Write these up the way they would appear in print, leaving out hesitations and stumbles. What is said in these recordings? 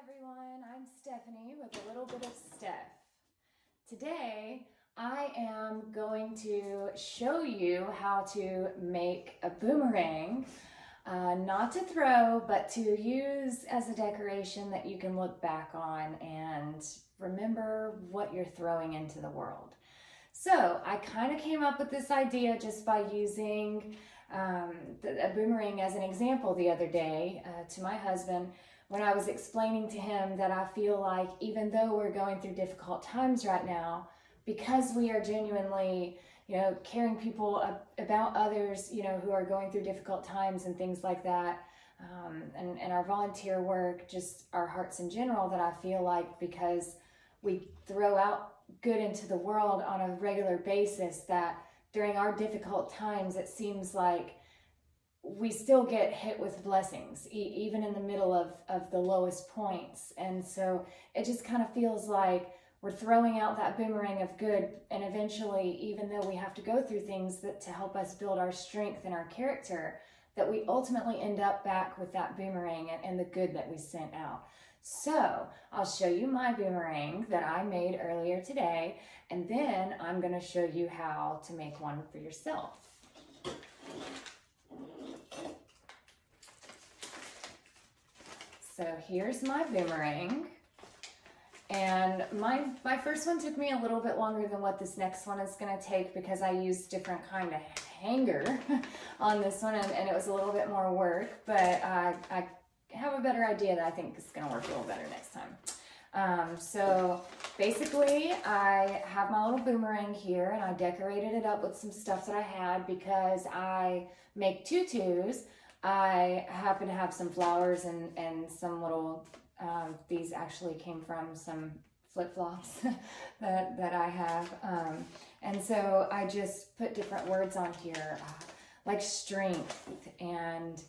everyone, I'm Stephanie with a little bit of Steph. Today I am going to show you how to make a boomerang, not to throw, but to use as a decoration that you can look back on and remember what you're throwing into the world. So I kind of came up with this idea just by using a boomerang as an example the other day to my husband, when I was explaining to him that I feel like even though we're going through difficult times right now, because we are genuinely, caring people about others, who are going through difficult times and things like that, and our volunteer work, just our hearts in general, that I feel like because we throw out good into the world on a regular basis, that during our difficult times, it seems like we still get hit with blessings, even in the middle of the lowest points. And so it just kind of feels like we're throwing out that boomerang of good, and eventually, even though we have to go through things to help us build our strength and our character, that we ultimately end up back with that boomerang and the good that we sent out. So I'll show you my boomerang that I made earlier today, and then I'm going to show you how to make one for yourself. So here's my boomerang, and my first one took me a little bit longer than what this next one is going to take, because I used different kind of hanger on this one, and it was a little bit more work, but I have a better idea that I think is going to work a little better next time. So basically I have my little boomerang here, and I decorated it up with some stuff that I had because I make tutus. I happen to have some flowers and some little, these actually came from some flip-flops that I have. And so I just put different words on here, like strength and,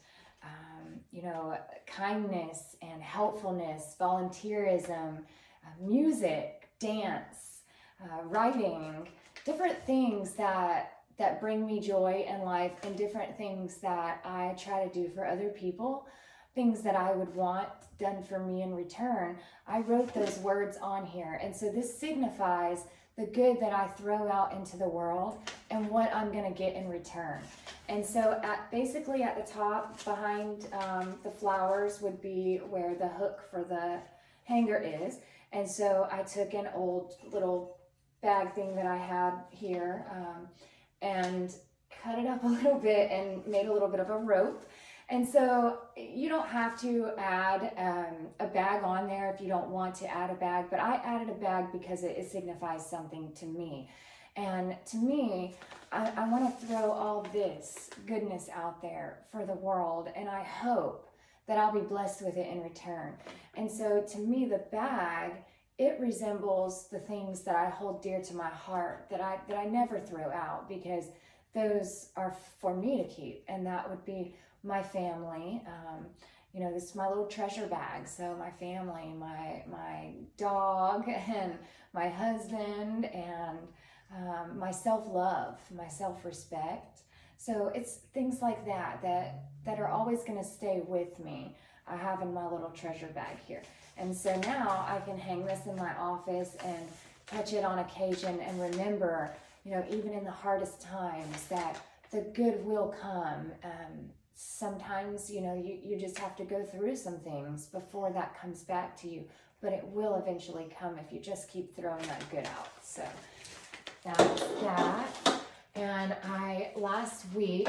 kindness and helpfulness, volunteerism, music, dance, writing, different things that bring me joy in life, and different things that I try to do for other people, things that I would want done for me in return. I wrote those words on here, and so this signifies the good that I throw out into the world and what I'm going to get in return. And so basically at the top behind the flowers would be where the hook for the hanger is. And so I took an old little bag thing that I had here, and cut it up a little bit and made a little bit of a rope. And so you don't have to add a bag on there if you don't want to add a bag, but I added a bag because it signifies something to me. And to me, I want to throw all this goodness out there for the world, and I hope that I'll be blessed with it in return. And so to me, the bag, it resembles the things that I hold dear to my heart, that I never throw out, because those are for me to keep, and that would be my family. This is my little treasure bag. So my family, my dog, and my husband, and my self-love, my self-respect. So it's things like that are always going to stay with me. I have in my little treasure bag here. And so now I can hang this in my office and touch it on occasion and remember, even in the hardest times, that the good will come. Sometimes, you just have to go through some things before that comes back to you, but it will eventually come if you just keep throwing that good out. So that's that. And last week,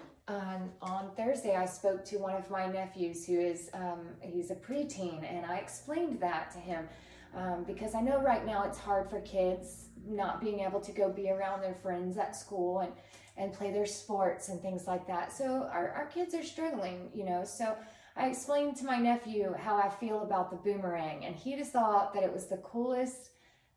on Thursday, I spoke to one of my nephews who is, he's a preteen, and I explained that to him because I know right now it's hard for kids not being able to go be around their friends at school and play their sports and things like that. So our kids are struggling, so I explained to my nephew how I feel about the boomerang, and he just thought that it was the coolest,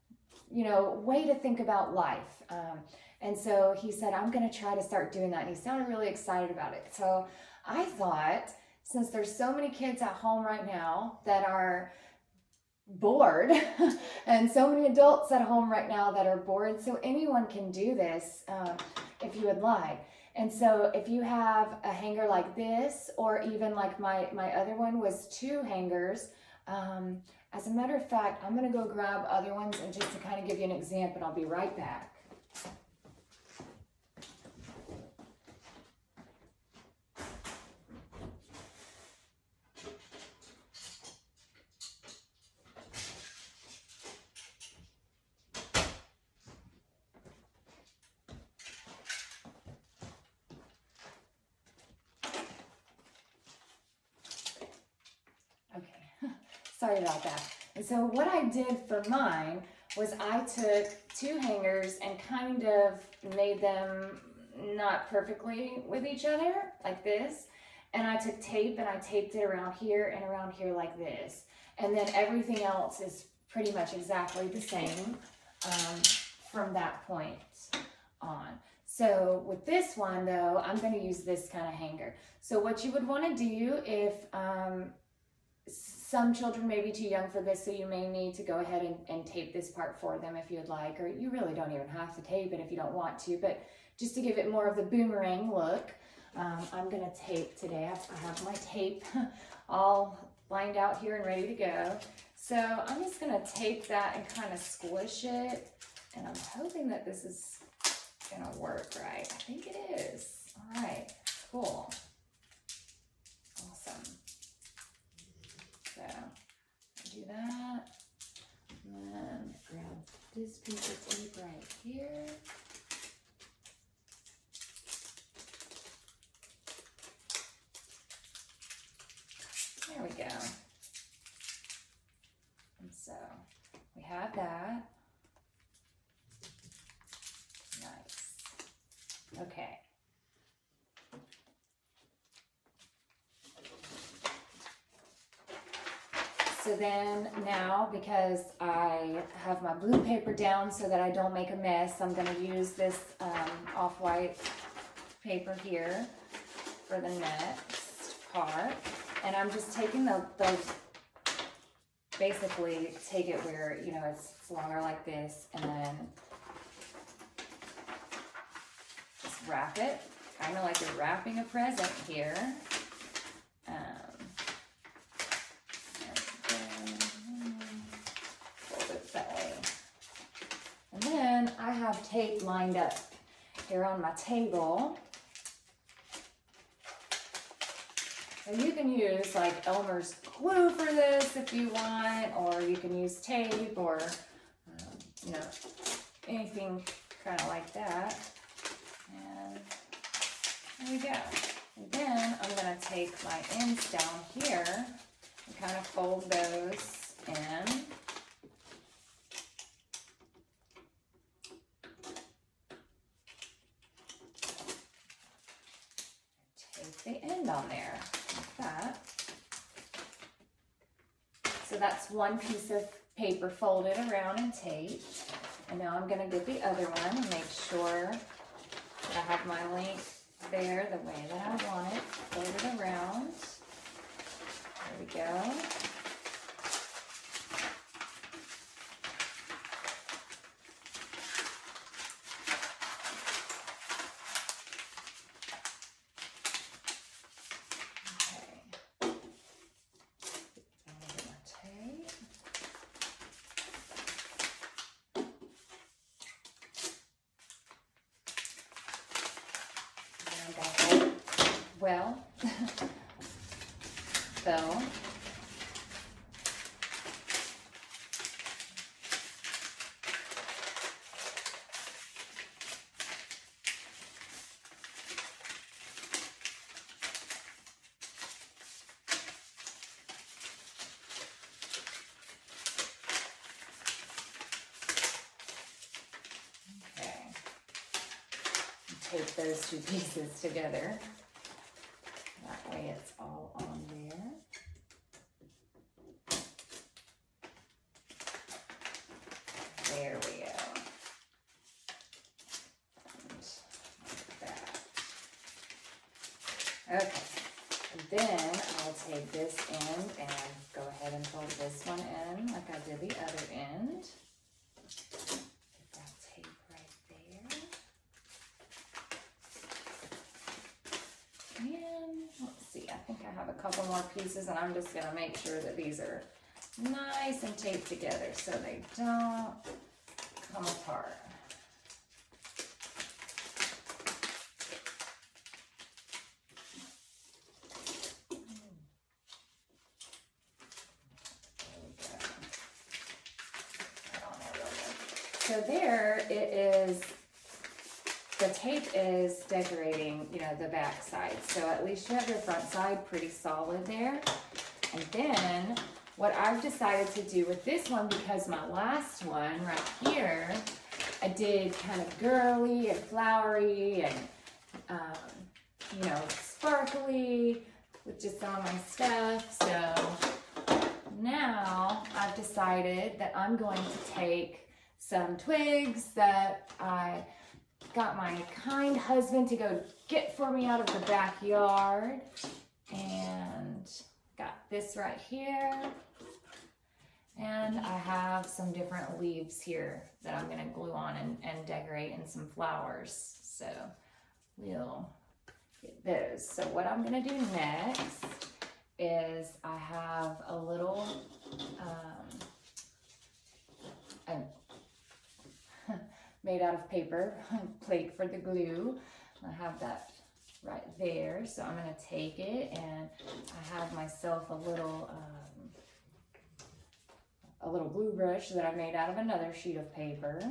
way to think about life. And so he said, I'm going to try to start doing that. And he sounded really excited about it. So I thought, since there's so many kids at home right now that are bored and so many adults at home right now that are bored, so anyone can do this if you would like. And so if you have a hanger like this, or even like my other one was 2 hangers, As a matter of fact, I'm going to go grab other ones and just to kind of give you an example, I'll be right back. Sorry about that. And so what I did for mine was I took two hangers and kind of made them not perfectly with each other, like this. And I took tape and I taped it around here and around here like this. And then everything else is pretty much exactly the same from that point on. So with this one though, I'm going to use this kind of hanger. So what you would want to do if some children may be too young for this, so you may need to go ahead and tape this part for them if you'd like, or you really don't even have to tape it if you don't want to, but just to give it more of the boomerang look, I'm going to tape today. I have my tape all lined out here and ready to go. So I'm just going to tape that and kind of squish it, and I'm hoping that this is going to work right. I think it is. All right, cool. Awesome. So do that, and then grab this piece of tape right here. There we go. And so we have that. Nice. Okay. So then now, because I have my blue paper down so that I don't make a mess, I'm going to use this off-white paper here for the next part. And I'm just taking those, basically take it where, you know, it's longer like this, and then just wrap it, kind of like you're wrapping a present here. And then I have tape lined up here on my table. So you can use like Elmer's glue for this if you want, or you can use tape, or you know, anything kind of like that. And there we go. And then I'm going to take my ends down here and kind of fold those in. The end on there, like that. So that's one piece of paper folded around and taped. And now I'm going to get the other one and make sure that I have my length there the way that I want it, folded around. There we go. Well, so tape those two pieces together. That way it's all on there. There we go. And like that. Okay. And then I'll take this end and go ahead and fold this one in like I did the other end. Get that tape right there. And let's see, I think I have a couple more pieces, and I'm just going to make sure that these are nice and taped together so they don't come apart. So there it is. The tape is decorating, you know, the back side. So at least you have your front side pretty solid there. And then what I've decided to do with this one, because my last one right here, I did kind of girly and flowery and, you know, sparkly with just some of my stuff. So now I've decided that I'm going to take some twigs that I got my kind husband to go get for me out of the backyard, and got this right here, and I have some different leaves here that I'm going to glue on and decorate in some flowers, so we'll get those. So what I'm going to do next is I have a little made out of paper plate for the glue. I have that right there, so I'm going to take it, and I have myself a little glue brush that I made out of another sheet of paper.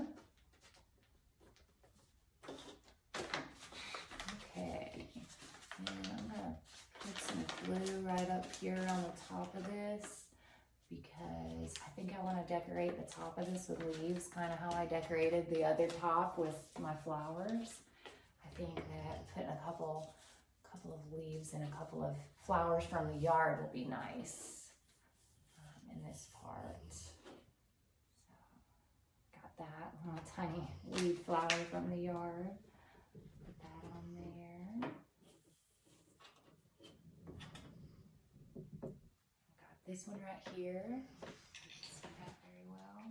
Okay, and I'm going to put some glue right up here on the top of this, because I think I want to decorate the top of this with leaves, kind of how I decorated the other top with my flowers. I think that putting a couple of leaves and a couple of flowers from the yard will be nice in this part. So, got that little tiny weed flower from the yard. Put that on there. This one right here, see that very well.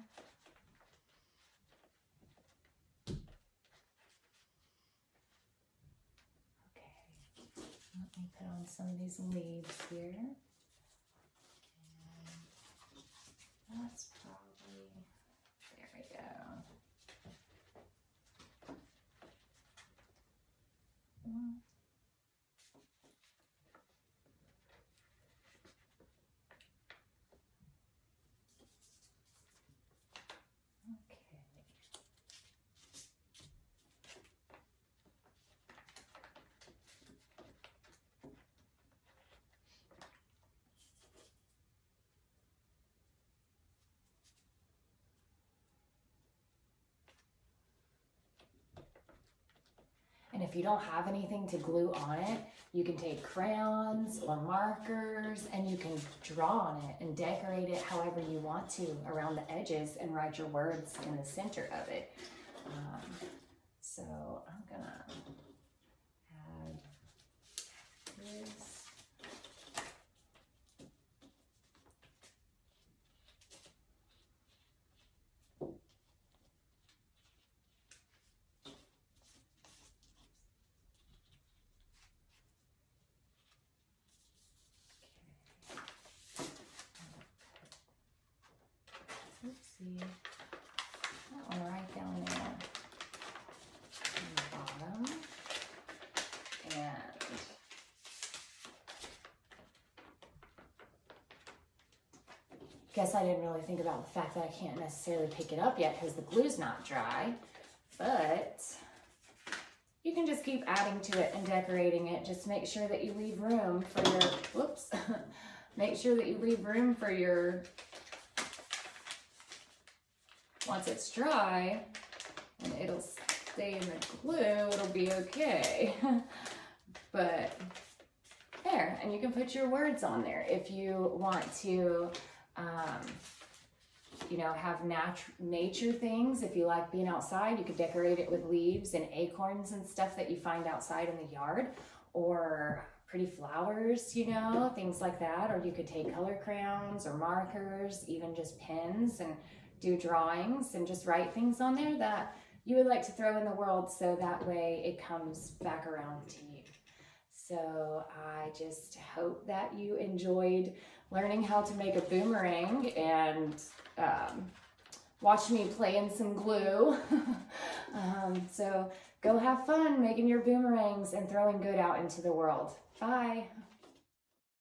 Okay, let me put on some of these leaves here. And that's probably, there we go. And if you don't have anything to glue on it, you can take crayons or markers and you can draw on it and decorate it however you want to around the edges and write your words in the center of it. So I'm gonna add this. Oopsie. That one right down there on the bottom. And guess I didn't really think about the fact that I can't necessarily pick it up yet because the glue's not dry, but you can just keep adding to it and decorating it. Just make sure that you leave room for your, whoops, make sure that you leave room for your, once it's dry and it'll stay in the glue, it'll be okay. But there, and you can put your words on there if you want to, you know, have nature things. If you like being outside, you could decorate it with leaves and acorns and stuff that you find outside in the yard, or pretty flowers, you know, things like that. Or you could take color crayons or markers, even just pens, and do drawings and just write things on there that you would like to throw in the world, so that way it comes back around to you. So I just hope that you enjoyed learning how to make a boomerang and watch me play in some glue. So go have fun making your boomerangs and throwing good out into the world. Bye.